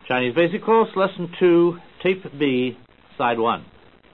Chinese Basic Course, Lesson 2, Tape B, Side 1.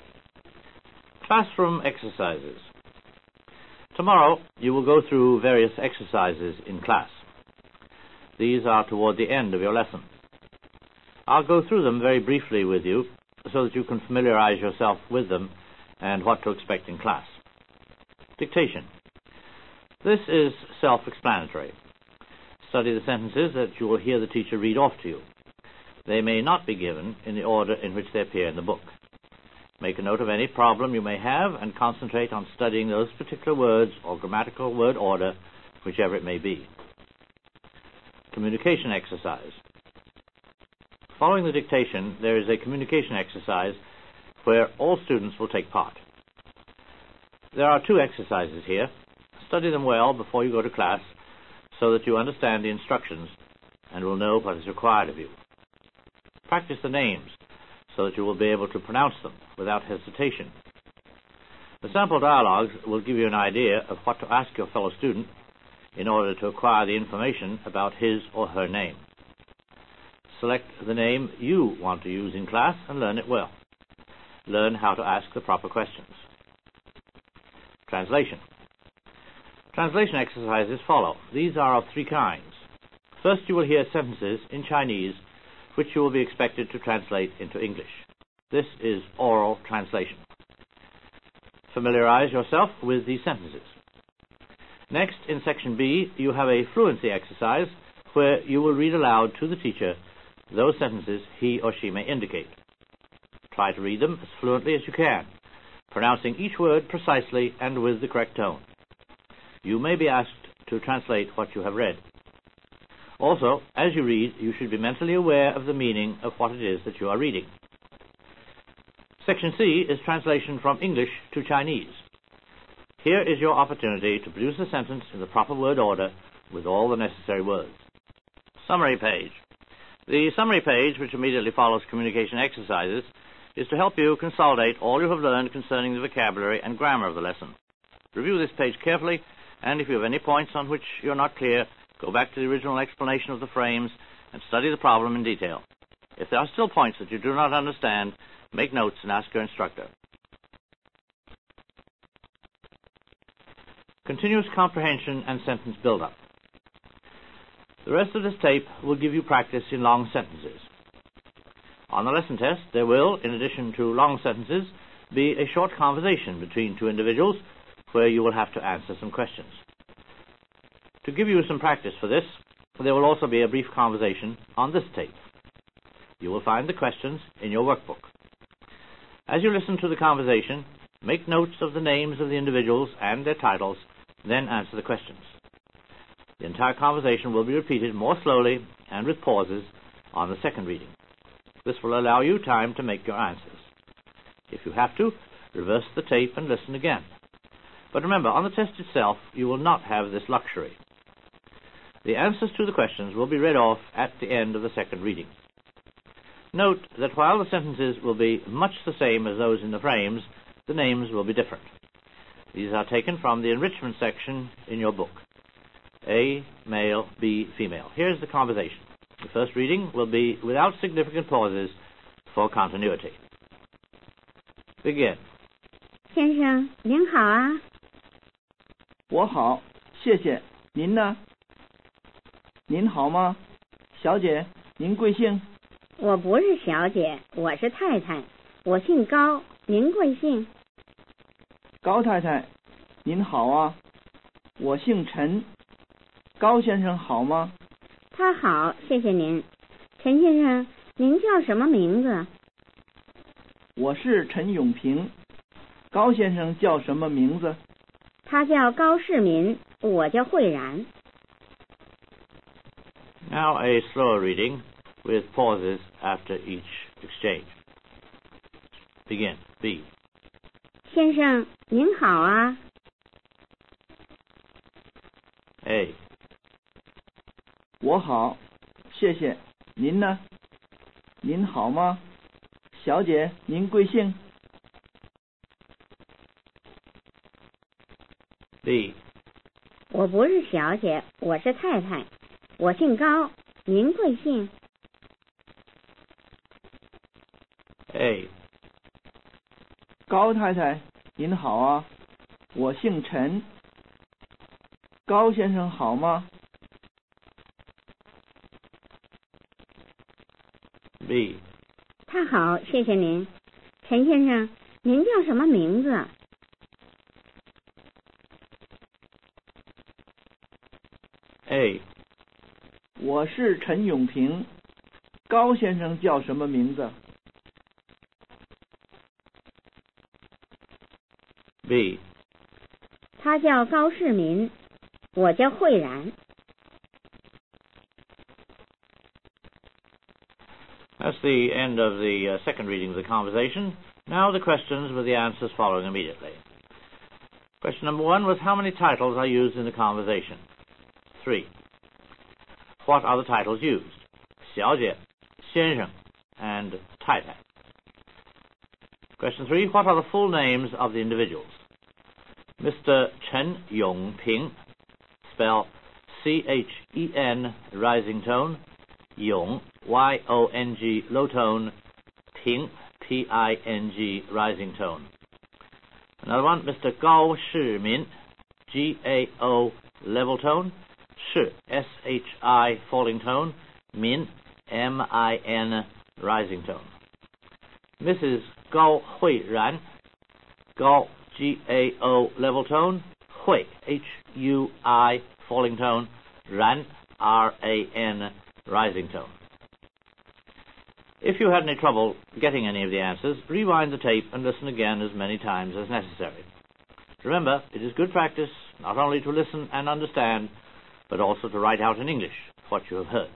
Classroom Exercises. Tomorrow you will go through various exercises in class. These are toward the end of your lesson. I'll go through them very briefly with you so that you can familiarize yourself with them and what to expect in class. Dictation. This is self-explanatory. Study the sentences that you will hear the teacher read off to you. They may not be given in the order in which they appear in the book. Make a note of any problem you may have and concentrate on studying those particular words or grammatical word order, whichever it may be. Communication exercise. Following the dictation, there is a communication exercise where all students will take part. There are 2 exercises here. Study them well before you go to class so that you understand the instructions and will know what is required of you. Practice the names so that you will be able to pronounce them without hesitation. The sample dialogues will give you an idea of what to ask your fellow student in order to acquire the information about his or her name. Select the name you want to use in class and learn it well. Learn how to ask the proper questions. Translation. Translation exercises follow. These are of 3 kinds. First, you will hear sentences in Chinese which you will be expected to translate into English. This is oral translation. Familiarize yourself with these sentences. Next, in Section B, you have a fluency exercise where you will read aloud to the teacher those sentences he or she may indicate. Try to read them as fluently as you can, pronouncing each word precisely and with the correct tone. You may be asked to translate what you have read. Also, as you read, you should be mentally aware of the meaning of what it is that you are reading. Section C is translation from English to Chinese. Here is your opportunity to produce a sentence in the proper word order with all the necessary words. Summary page. The summary page, which immediately follows communication exercises, is to help you consolidate all you have learned concerning the vocabulary and grammar of the lesson. Review this page carefully, and if you have any points on which you're not clear, go back to the original explanation of the frames and study the problem in detail. If there are still points that you do not understand, make notes and ask your instructor. Continuous comprehension and sentence build-up. The rest of this tape will give you practice in long sentences. On the lesson test, there will, in addition to long sentences, be a short conversation between 2 individuals where you will have to answer some questions. To give you some practice for this, there will also be a brief conversation on this tape. You will find the questions in your workbook. As you listen to the conversation, make notes of the names of the individuals and their titles, then answer the questions. The entire conversation will be repeated more slowly and with pauses on the second reading. This will allow you time to make your answers. If you have to, reverse the tape and listen again. But remember, on the test itself, you will not have this luxury. The answers to the questions will be read off at the end of the second reading. Note that while the sentences will be much the same as those in the frames, the names will be different. These are taken from the enrichment section in your book. A, male, B, female. Here's the conversation. The first reading will be without significant pauses for continuity. Begin. 先生，您好啊。 我好，谢谢。您呢？您好吗？小姐，您贵姓？ 我不是小姐，我是太太。我姓高，您贵姓？ 高太太，您好啊。我姓陈。高先生好吗？ 他好，谢谢您。陈先生，您叫什么名字？ 我是陈永平。高先生叫什么名字？ 他叫高世民，我叫慧然。 Now a slower reading with pauses after each exchange. Begin. B. 先生，您好啊。 A. 我好，谢谢。您呢？您好吗？小姐，您贵姓？ B. 我不是小姐，我是太太。我姓高，您贵姓？ A. 高太太您好啊，我姓陈。高先生好吗？ B. 他好，谢谢您。陈先生，您叫什么名字？ A. 我是陈永平。高先生叫什么名字？ B. 他叫高世民，我叫慧然。 That's the end of the second reading of the conversation. Now the questions with the answers following immediately. Question number 1 was how many titles are used in the conversation? 3. What are the titles used? 小姐, 先生, and 太太. Question 3. What are the full names of the individuals? Mr. Chen Yongping, spell C-H-E-N, rising tone, Yong, Y-O-N-G, low tone, Ping, P-I-N-G, rising tone. Another one, Mr. Gao Shimin, G-A-O, level tone, Shi, S-H-I, falling tone, Min, M-I-N, rising tone. Mrs. Gao Huiran, Gao, G-A-O, level tone, Hui, H-U-I, falling tone, Ran, R-A-N, rising tone. If you had any trouble getting any of the answers, rewind the tape and listen again as many times as necessary. Remember, it is good practice not only to listen and understand, but also to write out in English what you have heard.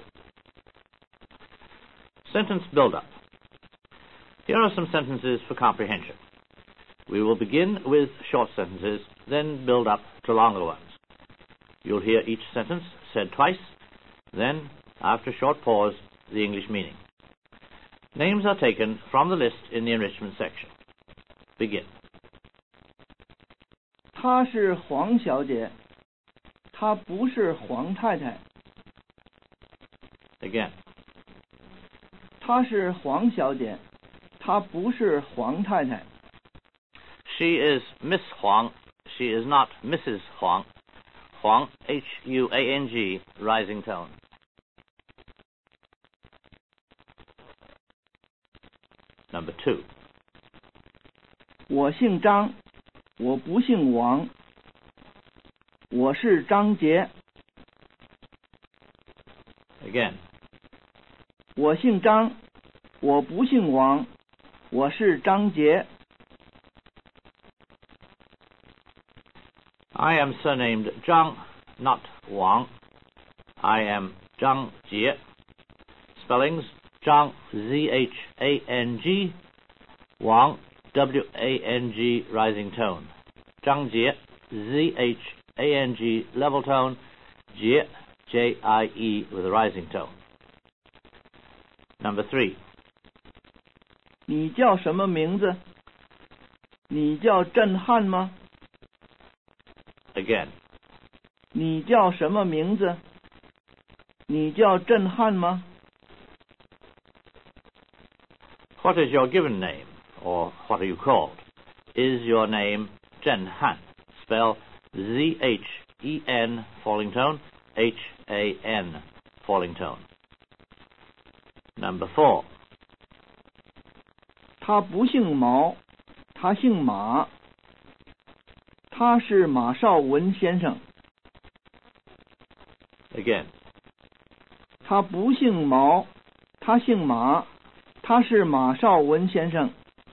Sentence build-up. Here are some sentences for comprehension. We will begin with short sentences, then build up to longer ones. You'll hear each sentence said twice, then, after a short pause, the English meaning. Names are taken from the list in the enrichment section. Begin. 她是黄小姐，她不是黄太太。 Again. 她是黄小姐，她不是黄太太。 She is Miss Huang. She is not Mrs. Huang. Huang, H-U-A-N-G, rising tone. Number 2. 我姓张，我不姓王。我是张杰。 Again. 我姓张，我不姓王。我是张杰。 I am surnamed Zhang, not Wang. I am Zhang Jie. Spellings: Zhang, Z-H-A-N-G, Wang, W-A-N-G, rising tone. Zhang Jie, Z-H-A-N-G, level tone, Jie, J-I-E, with a rising tone. Number 3. 你叫什么名字？你叫震撼吗？ Again. 你叫什么名字？你叫震撼吗？ What is your given name, or what are you called? Is your name Zhen Han? Spell Z-H-E-N, falling tone, H-A-N, falling tone. Number 4. 他不姓毛，他姓马。他是马绍文先生。 Again. 他不姓毛，他姓马。他是马绍文先生。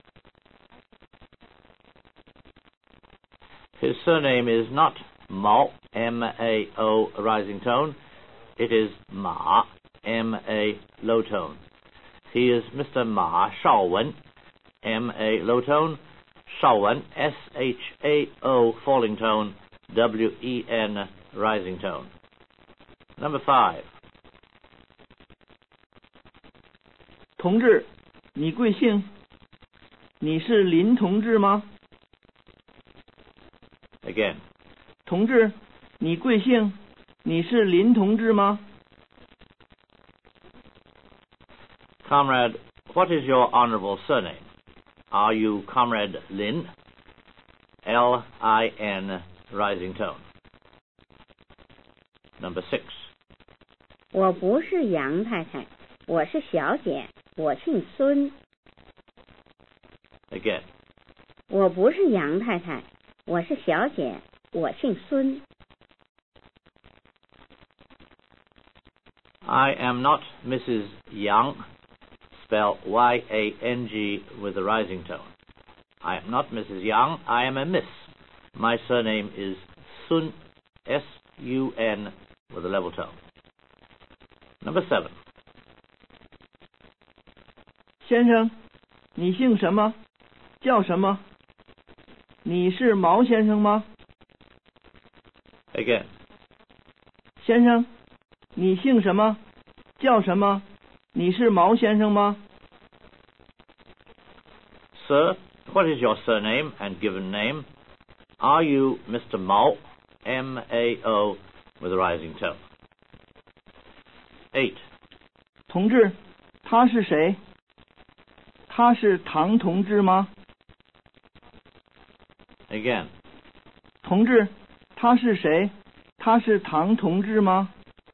His surname is not Mao, M-A-O, rising tone. It is Ma, M-A, low tone. He is Mr. Ma Shaowen, M-A, low tone. Shaowen, S-H-A-O, falling tone, W-E-N, rising tone. Number 5. 同志，你贵姓？你是林同志吗？ Again. 同志，你贵姓？你是林同志吗？ Comrade, what is your honorable surname? Are you Comrade Lin? L-I-N, rising tone. Number 6. 我不是杨太太，我是小姐，我姓孙。 Again. 我不是杨太太，我是小姐，我姓孙。 I am not Mrs. Yang, spell Y-A-N-G with a rising tone. I am not Mrs. Yang, I am a miss. My surname is Sun, S-U-N, with a level tone. Number 7. 先生，你姓什么？叫什么？你是毛先生吗？ Again. 先生，你姓什么？叫什么？你是毛先生吗？ Sir, what is your surname and given name? Are you Mr. Mao, M-A-O, with a rising tone? 8. 同志，他是谁？他是唐同志吗？ Again. 同志，他是谁？他是唐同志吗？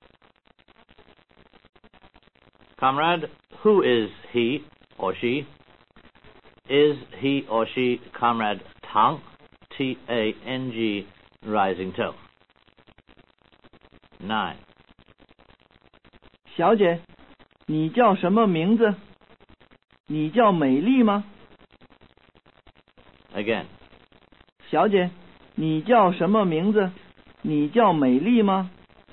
Comrade, who is he or she? Is he or she Comrade Tang, T-A-N-G, rising tone? 9. 小姐，你叫什么名字？你叫美丽吗？ Again. 小姐，你叫什么名字？你叫美丽吗？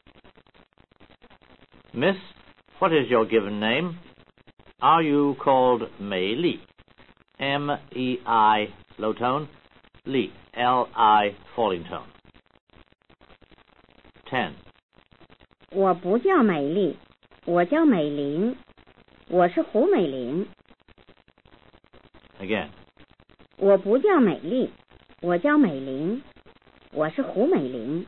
Miss, what is your given name? Are you called Mei Li? M-E-I, low tone, Li, L-I, falling tone. 10. 我不叫美丽，我叫美玲，我是胡美玲。 Again. 我不叫美丽，我叫美玲，我是胡美玲。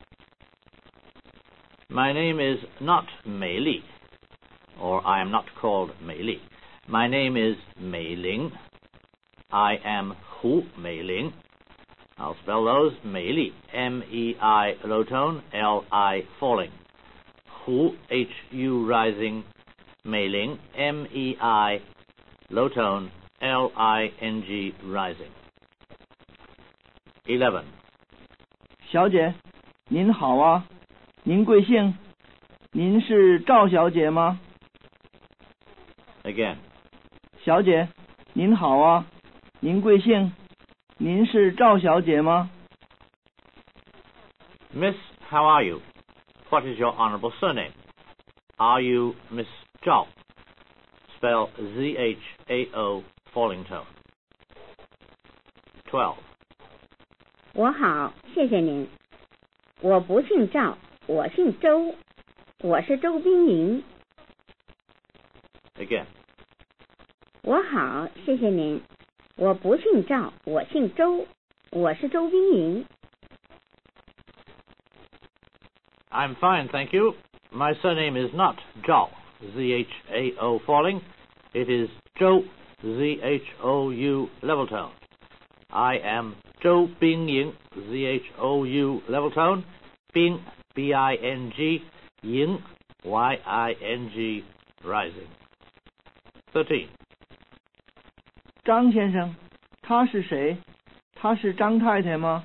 My name is not Mei Li, or I am not called Mei Li. My name is Mei Ling. I am Hu Mei Ling. I'll spell those. Mei Li, M-E-I, low tone, L-I, falling. Hu, H-U, rising. Mei Ling, M-E-I, low tone, L-I-N-G, rising. 11. 小姐，您好啊，您贵姓？您是赵小姐吗？ Again. 小姐，您好啊，您贵姓？您是赵小姐吗？ Miss, how are you? What is your honorable surname? Are you Miss Zhao? Spell Z-H-A-O, falling tone. 12. 我好，谢谢您。我不姓赵，我姓周，我是周冰莹。 Again. 我好，谢谢您。我不姓赵，我姓周，我是周冰莹。 I'm fine, thank you. My surname is not Zhao, Z-H-A-O, falling. It is Zhou, Z-H-O-U, level tone. I am Zhou Bingying, Z-H-O-U, level tone. Bing, B-I-N-G, Ying, Y-I-N-G, rising. 13. 张先生，他是谁？他是张太太吗？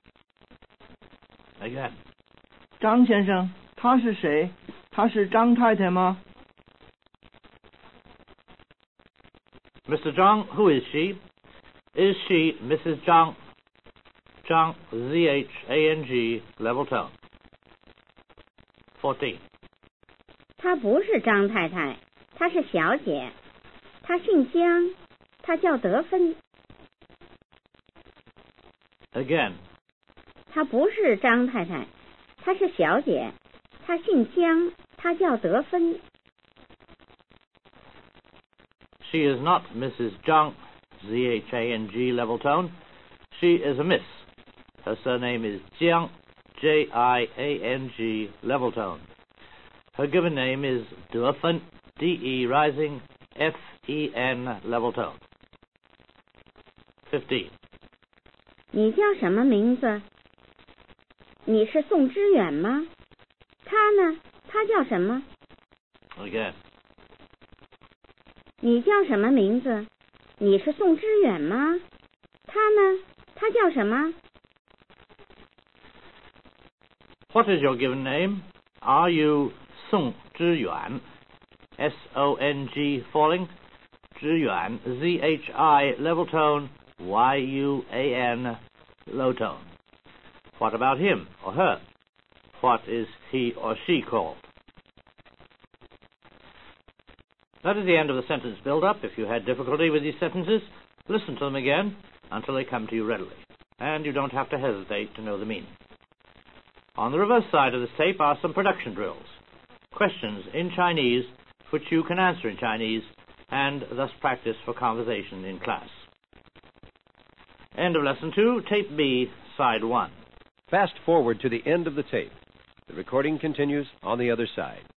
Again. 张先生，他是谁？他是张太太吗？ Mr. Zhang, who is she? Is she Mrs. Zhang? Zhang, Z-H-A-N-G, level tone. 14. 她不是张太太，她是小姐，她姓江，她叫德芬。 Again. 她不是张太太，她是小姐，她姓江，她叫德芬。 She is not Mrs. Zhang, Z-H-A-N-G, level tone. She is a miss. Her surname is Jiang, J-I-A-N-G, level tone. Her given name is Defen, D-E rising, F-E-N level tone. 15. 你叫什么名字？你是宋之远吗？他呢？他叫什么？ Again. 你叫什么名字？你是宋之远吗？他呢？他叫什么？ What is your given name? Are you Song Zhiyuan? S-O-N-G falling. Zhiyuan, Z-H-I level tone, Y-U-A-N low tone. What about him or her? What is he or she called? That is the end of the sentence build-up. If you had difficulty with these sentences, listen to them again until they come to you readily, and you don't have to hesitate to know the meaning. On the reverse side of this tape are some production drills, questions in Chinese which you can answer in Chinese and thus practice for conversation in class. End of Lesson 2, Tape B, Side 1. Fast forward to the end of the tape. The recording continues on the other side.